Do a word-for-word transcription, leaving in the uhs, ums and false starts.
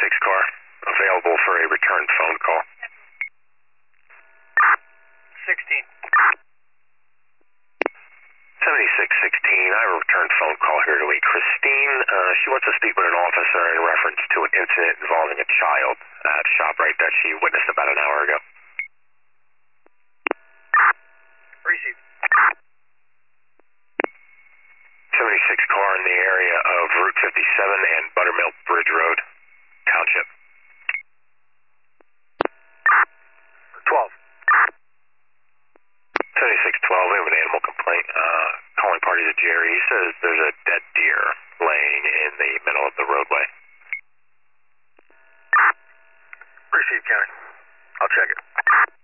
seventy-six car, available for a return phone call. sixteen. seventy-six sixteen, I have a return phone call here to a Christine. Uh, she wants to speak with an officer in reference to an incident involving a child at ShopRite that she witnessed about an hour ago. Received. seventy-six car in the area of Route fifty-seven and Buttermilk Bridge Road, Township. twelve. seventy-six twelve, we have an animal complaint. Uh, calling party to Jerry. He says there's a dead deer laying in the middle of the roadway. Received, County. I'll check it.